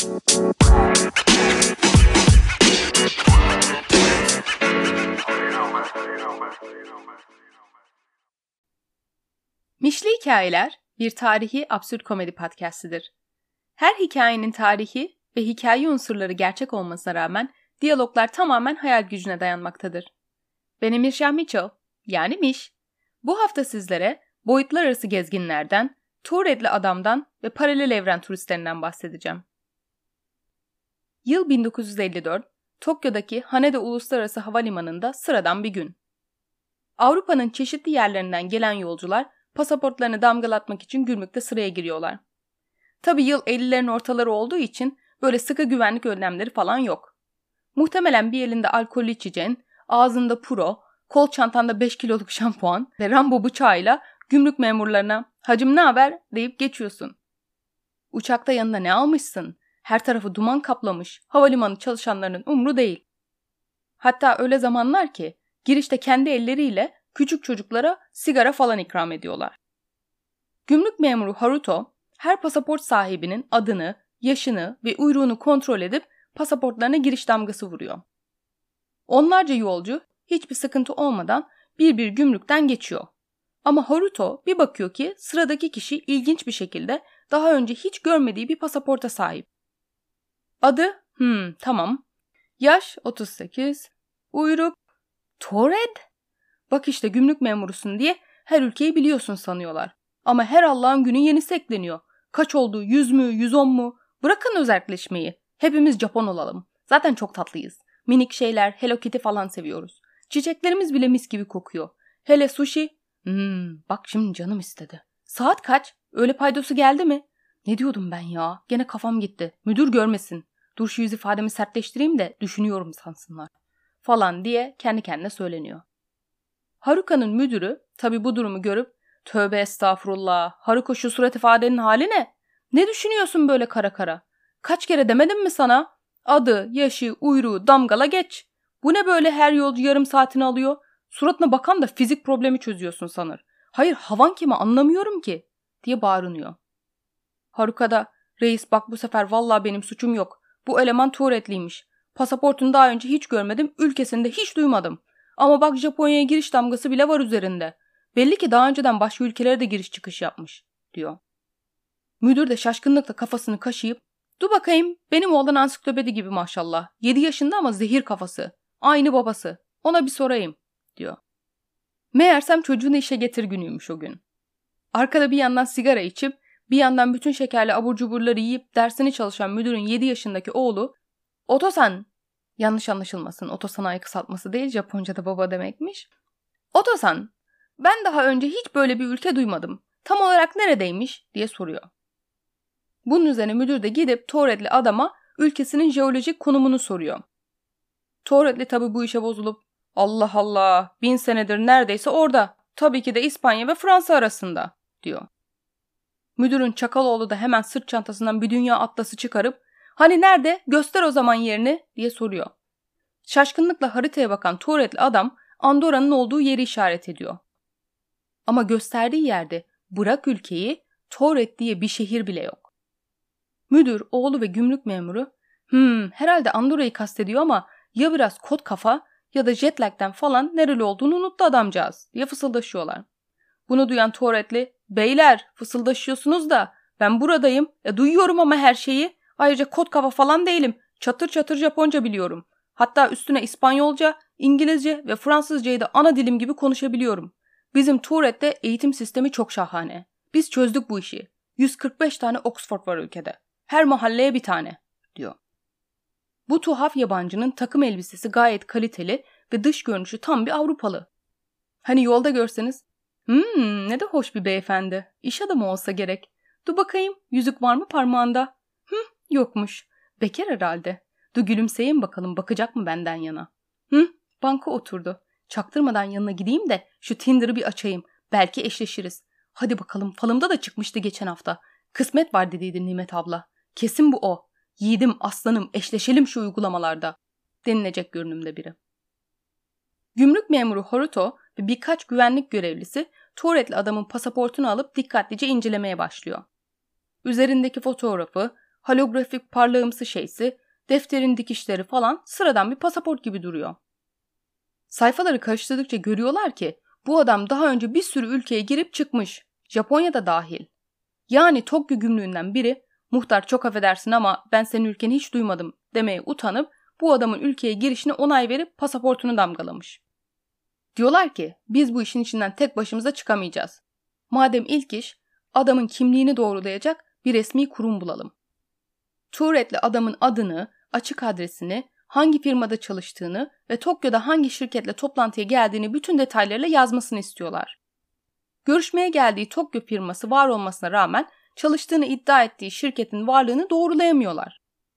Mişli Hikayeler bir tarihi absürt komedi podcastidir. Her hikayenin tarihi ve hikaye unsurları gerçek olmasına rağmen diyaloglar tamamen hayal gücüne dayanmaktadır. Ben Emir Mitchell, yani Miş. Bu hafta sizlere boyutlar arası gezginlerden, Tourette'li adamdan ve paralel evren turistlerinden bahsedeceğim. Yıl 1954, Tokyo'daki Haneda Uluslararası Havalimanı'nda sıradan bir gün. Avrupa'nın çeşitli yerlerinden gelen yolcular pasaportlarını damgalatmak için gümrükte sıraya giriyorlar. Tabii yıl 50'lerin ortaları olduğu için böyle sıkı güvenlik önlemleri falan yok. Muhtemelen bir elinde alkollü içeceğin, ağzında puro, kol çantanda 5 kiloluk şampuan ve Rambo bıçağıyla gümrük memurlarına "Hacım ne haber?" deyip geçiyorsun. Uçakta yanına ne almışsın? Her tarafı duman kaplamış, havalimanı çalışanlarının umru değil. Hatta öyle zamanlar ki girişte kendi elleriyle küçük çocuklara sigara falan ikram ediyorlar. Gümrük memuru Haruto her pasaport sahibinin adını, yaşını ve uyruğunu kontrol edip pasaportlarına giriş damgası vuruyor. Onlarca yolcu hiçbir sıkıntı olmadan bir gümrükten geçiyor. Ama Haruto bir bakıyor ki sıradaki kişi ilginç bir şekilde daha önce hiç görmediği bir pasaporta sahip. Adı, tamam. Yaş 38. Uyruk, Tourette. Bak işte gümrük memurusun diye her ülkeyi biliyorsun sanıyorlar. Ama her Allah'ın günü yenisi ekleniyor. Kaç oldu? 100 mü? 110 mu? Bırakın özelleşmeyi. Hepimiz Japon olalım. Zaten çok tatlıyız. Minik şeyler, Hello Kitty falan seviyoruz. Çiçeklerimiz bile mis gibi kokuyor. Hele sushi. Bak şimdi canım istedi. Saat kaç? Öğle paydosu geldi mi? Ne diyordum ben ya? Gene kafam gitti. Müdür görmesin. Dur şu yüz ifademi sertleştireyim de düşünüyorum sansınlar. Falan diye kendi kendine söyleniyor. Haruka'nın müdürü tabii bu durumu görüp "Tövbe estağfurullah. Haruka şu surat ifadenin hali ne? Ne düşünüyorsun böyle kara kara? Kaç kere demedim mi sana? Adı, yaşı, uyruğu damgala geç. Bu ne böyle her yolcu yarım saatini alıyor? Suratına bakan da fizik problemi çözüyorsun sanır. Hayır havan kime anlamıyorum ki," diye bağırınıyor. Haruka da "Reis bak bu sefer vallahi benim suçum yok. Bu eleman Tourette'liymiş. Pasaportunu daha önce hiç görmedim, ülkesinde hiç duymadım. Ama bak Japonya'ya giriş damgası bile var üzerinde. Belli ki daha önceden başka ülkelere de giriş çıkış yapmış," diyor. Müdür de şaşkınlıkla kafasını kaşıyıp "Dur bakayım, benim oğlan ansiklopedi gibi maşallah. 7 yaşında ama zehir kafası. Aynı babası. Ona bir sorayım," diyor. Meğersem çocuğunu işe getir günüymüş o gün. Arkada bir yandan sigara içip bir yandan bütün şekerli abur cuburları yiyip dersini çalışan müdürün 7 yaşındaki oğlu "Otosan," yanlış anlaşılmasın, Otosan'ı kısaltması değil, Japonca'da baba demekmiş. "Otosan, ben daha önce hiç böyle bir ülke duymadım. Tam olarak neredeymiş?" diye soruyor. Bunun üzerine müdür de gidip Tourette'li adama ülkesinin jeolojik konumunu soruyor. Tourette'li tabii bu işe bozulup "Allah Allah, 1000 senedir neredeyse orada. Tabii ki de İspanya ve Fransa arasında," diyor. Müdürün Çakaloğlu da hemen sırt çantasından bir dünya atlası çıkarıp "Hani nerede? Göster o zaman yerini," diye soruyor. Şaşkınlıkla haritaya bakan Tourette'li adam Andorra'nın olduğu yeri işaret ediyor. Ama gösterdiği yerde bırak ülkeyi, Tourette diye bir şehir bile yok. Müdür, oğlu ve gümrük memuru herhalde Andorra'yı kastediyor ama ya biraz kot kafa ya da jet lag'den falan nereli olduğunu unuttu adamcağız diye fısıldaşıyorlar. Bunu duyan Tourette'li "Beyler fısıldaşıyorsunuz da ben buradayım. Duyuyorum ama her şeyi. Ayrıca kot kafa falan değilim. Çatır çatır Japonca biliyorum. Hatta üstüne İspanyolca, İngilizce ve Fransızcayı da ana dilim gibi konuşabiliyorum. Bizim Tourette'de eğitim sistemi çok şahane. Biz çözdük bu işi. 145 tane Oxford var ülkede. Her mahalleye bir tane," diyor. Bu tuhaf yabancının takım elbisesi gayet kaliteli ve dış görünüşü tam bir Avrupalı. Hani yolda görseniz ne de hoş bir beyefendi. İş adamı olsa gerek. Dur bakayım, yüzük var mı parmağında? Yokmuş. Bekar herhalde. Dur gülümseyin bakalım, bakacak mı benden yana? Banka oturdu. Çaktırmadan yanına gideyim de şu Tinder'ı bir açayım. Belki eşleşiriz. Hadi bakalım, falımda da çıkmıştı geçen hafta. Kısmet var dediydi Nimet abla. Kesin bu o. Yiğidim, aslanım, eşleşelim şu uygulamalarda," denilecek görünümde biri. Gümrük memuru Haruto ve birkaç güvenlik görevlisi Tourette'li adamın pasaportunu alıp dikkatlice incelemeye başlıyor. Üzerindeki fotoğrafı, Holografik parlağımsı şeysi, defterin dikişleri falan sıradan bir pasaport gibi duruyor. Sayfaları karıştırdıkça görüyorlar ki bu adam daha önce bir sürü ülkeye girip çıkmış. Japonya'da dahil. Yani Tokyo gümrüğünden biri "Muhtar çok affedersin ama ben senin ülkeni hiç duymadım" demeye utanıp bu adamın ülkeye girişine onay verip pasaportunu damgalamış. Diyorlar ki biz bu işin içinden tek başımıza çıkamayacağız. Madem ilk iş adamın kimliğini doğrulayacak bir resmi kurum bulalım. Tourette'li adamın adını, açık adresini, hangi firmada çalıştığını ve Tokyo'da hangi şirketle toplantıya geldiğini bütün detaylarıyla yazmasını istiyorlar. Görüşmeye geldiği Tokyo firması var olmasına rağmen çalıştığını iddia ettiği şirketin varlığını doğrulayamıyorlar.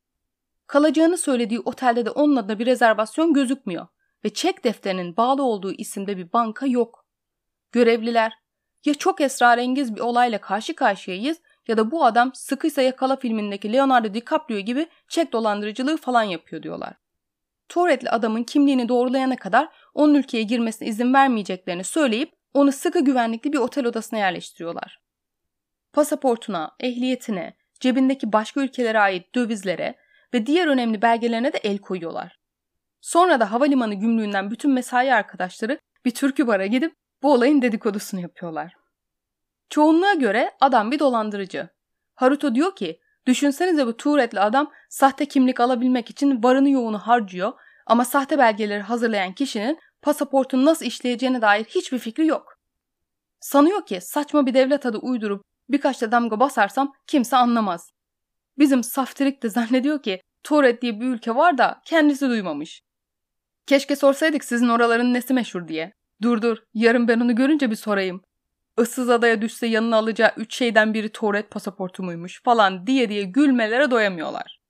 Kalacağını söylediği otelde de onun adına bir rezervasyon gözükmüyor ve çek defterinin bağlı olduğu isimde bir banka yok. Görevliler, ya çok esrarengiz bir olayla karşı karşıyayız ya da bu adam Sıkıysa Yakala filmindeki Leonardo DiCaprio gibi çek dolandırıcılığı falan yapıyor diyorlar. Tourette'li adamın kimliğini doğrulayana kadar onun ülkeye girmesine izin vermeyeceklerini söyleyip onu sıkı güvenlikli bir otel odasına yerleştiriyorlar. Pasaportuna, ehliyetine, cebindeki başka ülkelere ait dövizlere ve diğer önemli belgelerine de el koyuyorlar. Sonra da havalimanı gümrüğünden bütün mesai arkadaşları bir türkü bara gidip bu olayın dedikodusunu yapıyorlar. Çoğunluğa göre adam bir dolandırıcı. Haruto diyor ki, düşünsenize bu Tourette'li adam sahte kimlik alabilmek için varını yoğunu harcıyor ama sahte belgeleri hazırlayan kişinin pasaportun nasıl işleyeceğine dair hiçbir fikri yok. Sanıyor ki saçma bir devlet adı uydurup birkaç da damga basarsam kimse anlamaz. Bizim saftirik de zannediyor ki Tourette diye bir ülke var da kendisi duymamış. Keşke sorsaydık sizin oraların nesi meşhur diye. Dur, yarın ben onu görünce bir sorayım. Issız adaya düşse yanına alacağı 3 şeyden biri Tourette pasaportu muymuş falan diye gülmelere doyamıyorlar.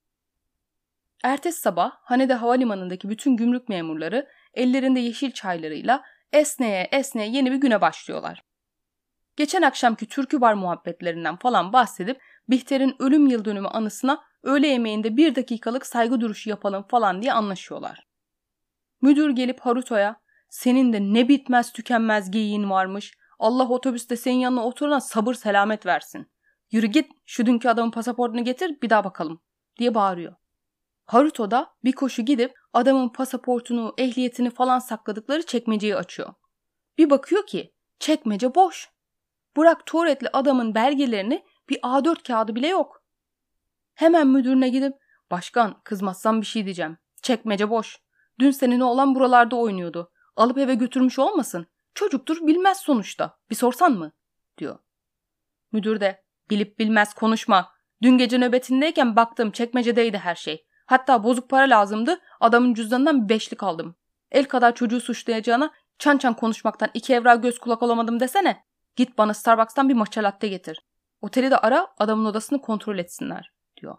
Ertesi sabah Haneda Havalimanı'ndaki bütün gümrük memurları ellerinde yeşil çaylarıyla esneye esneye yeni bir güne başlıyorlar. Geçen akşamki türkü bar muhabbetlerinden falan bahsedip Bihter'in ölüm yıldönümü anısına öğle yemeğinde 1 dakikalık saygı duruşu yapalım falan diye anlaşıyorlar. Müdür gelip Haruto'ya "Senin de ne bitmez tükenmez geyiğin varmış. Allah otobüste senin yanına oturana sabır selamet versin. Yürü git şu dünkü adamın pasaportunu getir bir daha bakalım" diye bağırıyor. Haruto da bir koşu gidip adamın pasaportunu, ehliyetini falan sakladıkları çekmeceyi açıyor. Bir bakıyor ki çekmece boş. Bırak Tourette'li adamın belgelerini bir A4 kağıdı bile yok. Hemen müdürüne gidip "Başkan kızmazsan bir şey diyeceğim. Çekmece boş. Dün senin oğlan buralarda oynuyordu. Alıp eve götürmüş olmasın? Çocuktur bilmez sonuçta. Bir sorsan mı?" diyor. Müdür de "Bilip bilmez konuşma. Dün gece nöbetindeyken baktım çekmecedeydi her şey. Hatta bozuk para lazımdı. Adamın cüzdanından bir 5'lik aldım. El kadar çocuğu suçlayacağına çan çan konuşmaktan 2 evra göz kulak olamadım desene. Git bana Starbucks'tan bir matcha latte getir. Oteli de ara adamın odasını kontrol etsinler" diyor.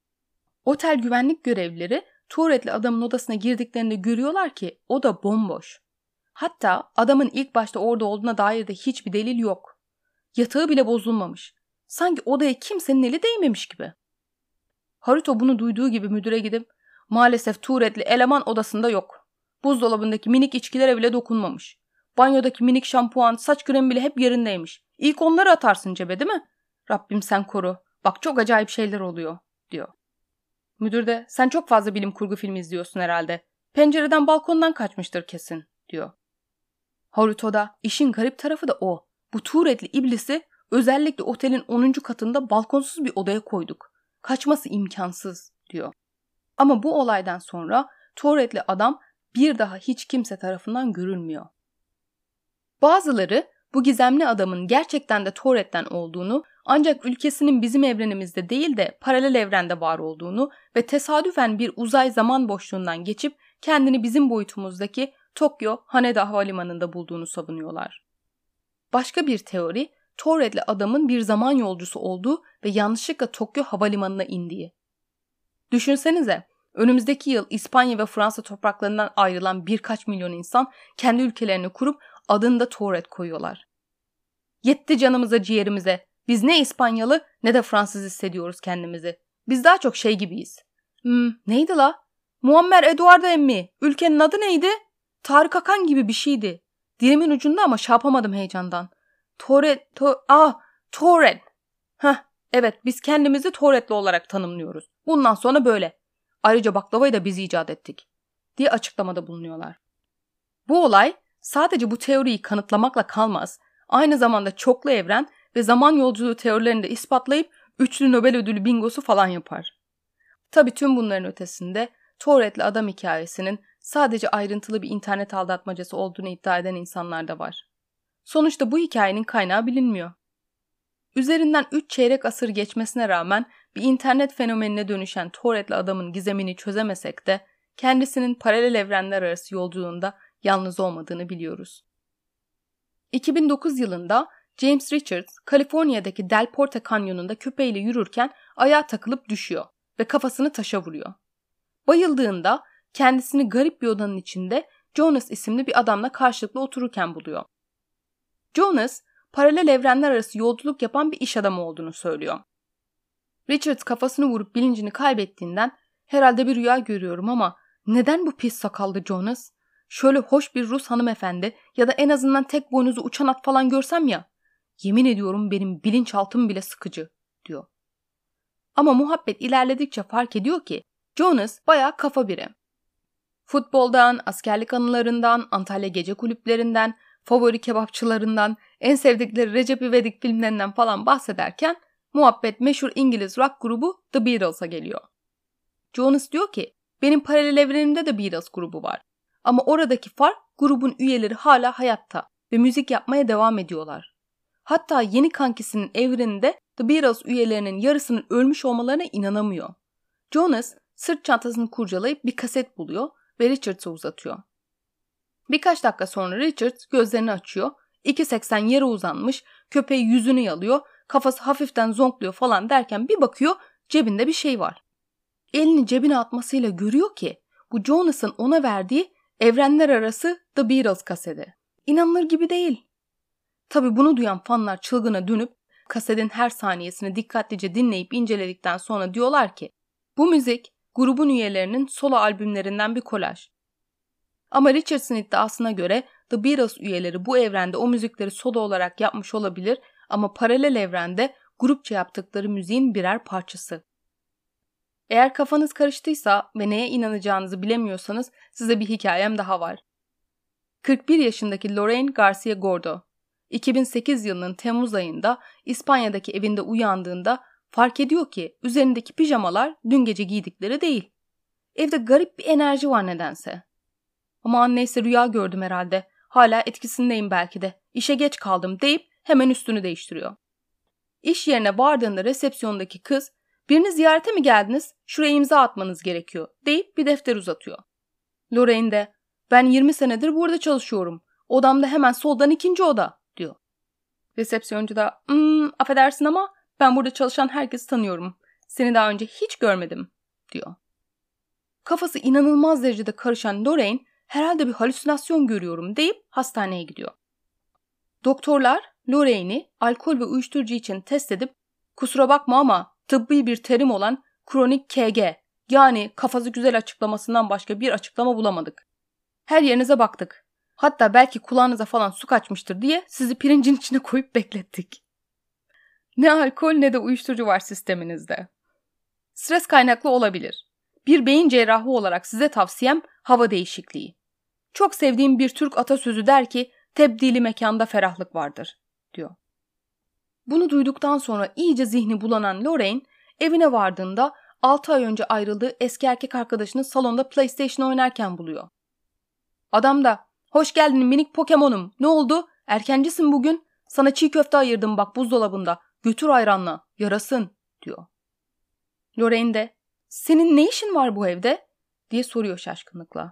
Otel güvenlik görevlileri Tourette'li adamın odasına girdiklerinde görüyorlar ki oda bomboş. Hatta adamın ilk başta orada olduğuna dair de hiçbir delil yok. Yatağı bile bozulmamış. Sanki odaya kimsenin eli değmemiş gibi. Haruto bunu duyduğu gibi müdüre gidip "Maalesef Tourette'li eleman odasında yok. Buzdolabındaki minik içkilere bile dokunmamış. Banyodaki minik şampuan, saç kremi bile hep yerindeymiş. İlk onları atarsın cebe değil mi? Rabbim sen koru. Bak çok acayip şeyler oluyor" diyor. Müdür de "Sen çok fazla bilim kurgu filmi izliyorsun herhalde. Pencereden balkondan kaçmıştır kesin" diyor. Haruto da işin garip tarafı da o. Bu Tourette'li iblisi özellikle otelin 10. katında balkonsuz bir odaya koyduk. Kaçması imkansız diyor. Ama bu olaydan sonra Tourette'li adam bir daha hiç kimse tarafından görülmüyor. Bazıları bu gizemli adamın gerçekten de Tourette'den olduğunu ancak ülkesinin bizim evrenimizde değil de paralel evrende var olduğunu ve tesadüfen bir uzay zaman boşluğundan geçip kendini bizim boyutumuzdaki Tokyo Haneda Havalimanı'nda bulduğunu savunuyorlar. Başka bir teori Tourette'li adamın bir zaman yolcusu olduğu ve yanlışlıkla Tokyo Havalimanı'na indiği. Düşünsenize, önümüzdeki yıl İspanya ve Fransa topraklarından ayrılan birkaç milyon insan kendi ülkelerini kurup adını da Tourette koyuyorlar. Yetti canımıza ciğerimize. Biz ne İspanyalı ne de Fransız hissediyoruz kendimizi. Biz daha çok şey gibiyiz. Neydi la? Muammer Eduardo emmi. Ülkenin adı neydi? Tarık Akan gibi bir şeydi. Dilimin ucunda ama şey yapamadım heyecandan. Tourette. Evet, biz kendimizi Tourette'li olarak tanımlıyoruz. Bundan sonra böyle. Ayrıca baklavayı da biz icat ettik diye açıklamada bulunuyorlar. Bu olay sadece bu teoriyi kanıtlamakla kalmaz, aynı zamanda çoklu evren ve zaman yolculuğu teorilerini de ispatlayıp üçlü Nobel ödülü bingosu falan yapar. Tabii tüm bunların ötesinde Tourette'li adam hikayesinin sadece ayrıntılı bir internet aldatmacası olduğunu iddia eden insanlar da var. Sonuçta bu hikayenin kaynağı bilinmiyor. Üzerinden 3 çeyrek asır geçmesine rağmen bir internet fenomenine dönüşen Tourette'li adamın gizemini çözemesek de kendisinin paralel evrenler arası yolculuğunda yalnız olmadığını biliyoruz. 2009 yılında James Richards, Kaliforniya'daki Del Porte Kanyonu'nda köpeğiyle yürürken ayağa takılıp düşüyor ve kafasını taşa vuruyor. Bayıldığında kendisini garip bir odanın içinde Jonas isimli bir adamla karşılıklı otururken buluyor. Jonas, paralel evrenler arası yolculuk yapan bir iş adamı olduğunu söylüyor. Richards kafasını vurup bilincini kaybettiğinden herhalde bir rüya görüyorum ama neden bu pis sakallı Jonas? Şöyle hoş bir Rus hanımefendi ya da en azından tek boynuzu uçan at falan görsem ya. Yemin ediyorum benim bilinçaltım bile sıkıcı diyor. Ama muhabbet ilerledikçe fark ediyor ki Jonas bayağı kafa biri. Futboldan, askerlik anılarından, Antalya gece kulüplerinden, favori kebapçılarından, en sevdikleri Recep İvedik filmlerinden falan bahsederken muhabbet meşhur İngiliz rock grubu The Beatles'a geliyor. Jonas diyor ki benim paralel evrenimde de Beatles grubu var. Ama oradaki fark grubun üyeleri hala hayatta ve müzik yapmaya devam ediyorlar. Hatta yeni kankisinin evreninde The Beatles üyelerinin yarısının ölmüş olmalarına inanamıyor. Jonas sırt çantasını kurcalayıp bir kaset buluyor ve Richards'a uzatıyor. Birkaç dakika sonra Richards gözlerini açıyor, 2.80 yere uzanmış, köpeği yüzünü yalıyor, kafası hafiften zonkluyor falan derken bir bakıyor cebinde bir şey var. Elini cebine atmasıyla görüyor ki bu Jonas'ın ona verdiği evrenler arası The Beatles kaseti. İnanılır gibi değil. Tabii bunu duyan fanlar çılgına dönüp kasetin her saniyesini dikkatlice dinleyip inceledikten sonra diyorlar ki bu müzik grubun üyelerinin solo albümlerinden bir kolaj. Ama Richards'ın iddiasına göre The Beatles üyeleri bu evrende o müzikleri solo olarak yapmış olabilir ama paralel evrende grupça yaptıkları müziğin birer parçası. Eğer kafanız karıştıysa ve neye inanacağınızı bilemiyorsanız size bir hikayem daha var. 41 yaşındaki Lorraine Garcia Gordo, 2008 yılının Temmuz ayında İspanya'daki evinde uyandığında fark ediyor ki üzerindeki pijamalar dün gece giydikleri değil. Evde garip bir enerji var nedense. Aman neyse rüya gördüm herhalde. Hala etkisindeyim belki de. İşe geç kaldım deyip hemen üstünü değiştiriyor. İş yerine vardığında resepsiyondaki kız birini ziyarete mi geldiniz? Şuraya imza atmanız gerekiyor deyip bir defter uzatıyor. Lorraine de ben 20 senedir burada çalışıyorum. Odamda hemen soldan 2. oda diyor. Resepsiyoncu da affedersin ama ben burada çalışan herkesi tanıyorum. Seni daha önce hiç görmedim diyor. Kafası inanılmaz derecede karışan Lorraine herhalde bir halüsinasyon görüyorum deyip hastaneye gidiyor. Doktorlar Lorraine'i alkol ve uyuşturucu için test edip kusura bakma ama tıbbi bir terim olan kronik KG yani kafası güzel açıklamasından başka bir açıklama bulamadık. Her yerinize baktık. Hatta belki kulağınıza falan su kaçmıştır diye sizi pirincin içine koyup beklettik. Ne alkol ne de uyuşturucu var sisteminizde. Stres kaynaklı olabilir. Bir beyin cerrahı olarak size tavsiyem hava değişikliği. Çok sevdiğim bir Türk atasözü der ki tebdili mekanda ferahlık vardır diyor. Bunu duyduktan sonra iyice zihni bulanan Lorraine evine vardığında 6 ay önce ayrıldığı eski erkek arkadaşını salonda PlayStation oynarken buluyor. Adam da hoş geldin minik Pokemon'um ne oldu erkencisin bugün sana çiğ köfte ayırdım bak buzdolabında götür ayranla yarasın diyor. Lorraine de senin ne işin var bu evde diye soruyor şaşkınlıkla.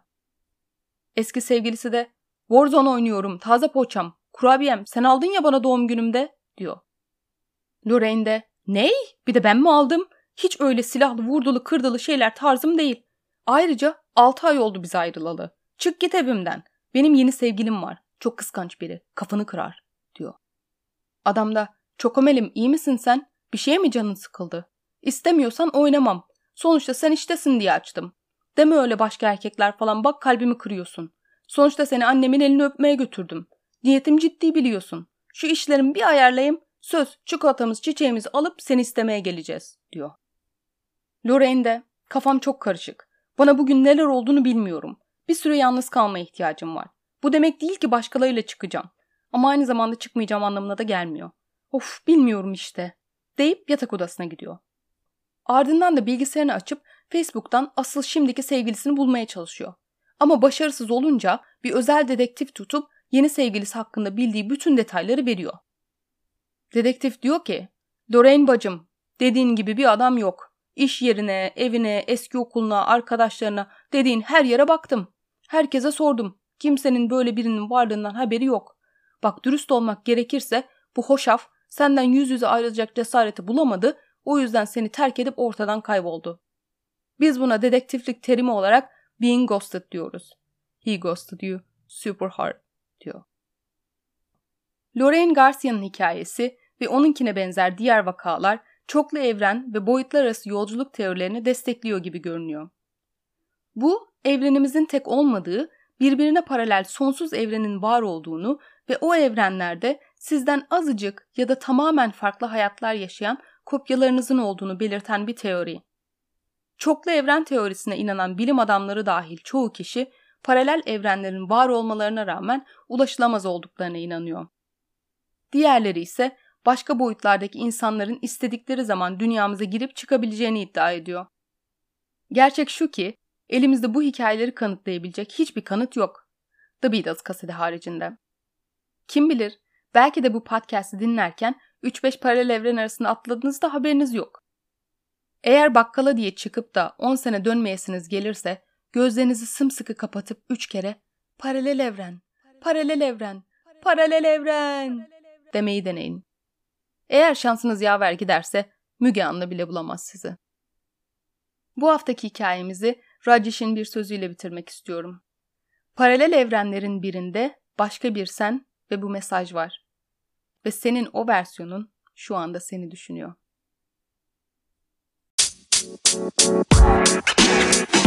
Eski sevgilisi de Warzone oynuyorum taze poğaçam kurabiyem sen aldın ya bana doğum günümde diyor. Lorraine de ney bir de ben mi aldım hiç öyle silahlı vurdulu kırdılı şeyler tarzım değil. Ayrıca 6 ay oldu biz ayrılalı çık git evimden benim yeni sevgilim var çok kıskanç biri kafanı kırar diyor. Adam da Çokomelim iyi misin sen bir şeye mi canın sıkıldı İstemiyorsan oynamam sonuçta sen iştesin diye açtım. Deme öyle başka erkekler falan bak kalbimi kırıyorsun. Sonuçta seni annemin elini öpmeye götürdüm. Niyetim ciddi biliyorsun. Şu işlerimi bir ayarlayayım Söz, çikolatamız, çiçeğimizi alıp seni istemeye geleceğiz diyor. Lorraine de kafam çok karışık. Bana bugün neler olduğunu bilmiyorum. Bir süre yalnız kalmaya ihtiyacım var. Bu demek değil ki başkalarıyla çıkacağım. Ama aynı zamanda çıkmayacağım anlamına da gelmiyor. Of, bilmiyorum işte deyip yatak odasına gidiyor. Ardından da bilgisayarını açıp Facebook'tan asıl şimdiki sevgilisini bulmaya çalışıyor. Ama başarısız olunca bir özel dedektif tutup yeni sevgilisi hakkında bildiği bütün detayları veriyor. Dedektif diyor ki, Lorraine bacım, dediğin gibi bir adam yok. İş yerine, evine, eski okuluna, arkadaşlarına, dediğin her yere baktım. Herkese sordum. Kimsenin böyle birinin varlığından haberi yok. Bak, dürüst olmak gerekirse bu hoşaf senden yüz yüze ayrılacak cesareti bulamadı, o yüzden seni terk edip ortadan kayboldu. Biz buna dedektiflik terimi olarak being ghosted diyoruz. He ghosted you super hard diyor. Lorraine Garcia'nın hikayesi ve onunkine benzer diğer vakalar çoklu evren ve boyutlar arası yolculuk teorilerini destekliyor gibi görünüyor. Bu, evrenimizin tek olmadığı, birbirine paralel sonsuz evrenin var olduğunu ve o evrenlerde sizden azıcık ya da tamamen farklı hayatlar yaşayan kopyalarınızın olduğunu belirten bir teori. Çoklu evren teorisine inanan bilim adamları dahil çoğu kişi paralel evrenlerin var olmalarına rağmen ulaşılamaz olduklarına inanıyor. Diğerleri ise başka boyutlardaki insanların istedikleri zaman dünyamıza girip çıkabileceğini iddia ediyor. Gerçek şu ki, elimizde bu hikayeleri kanıtlayabilecek hiçbir kanıt yok. The Beatles kaseti haricinde. Kim bilir, belki de bu podcast'i dinlerken 3-5 paralel evren arasında atladığınızda haberiniz yok. Eğer bakkala diye çıkıp da 10 sene dönmeyesiniz gelirse, gözlerinizi sımsıkı kapatıp 3 kere paralel evren, paralel evren, paralel evren demeyi deneyin. Eğer şansınız yaver giderse Müge Anlı bile bulamaz sizi. Bu haftaki hikayemizi Rajesh'in bir sözüyle bitirmek istiyorum. Paralel evrenlerin birinde başka bir sen ve bu mesaj var. Ve senin o versiyonun şu anda seni düşünüyor.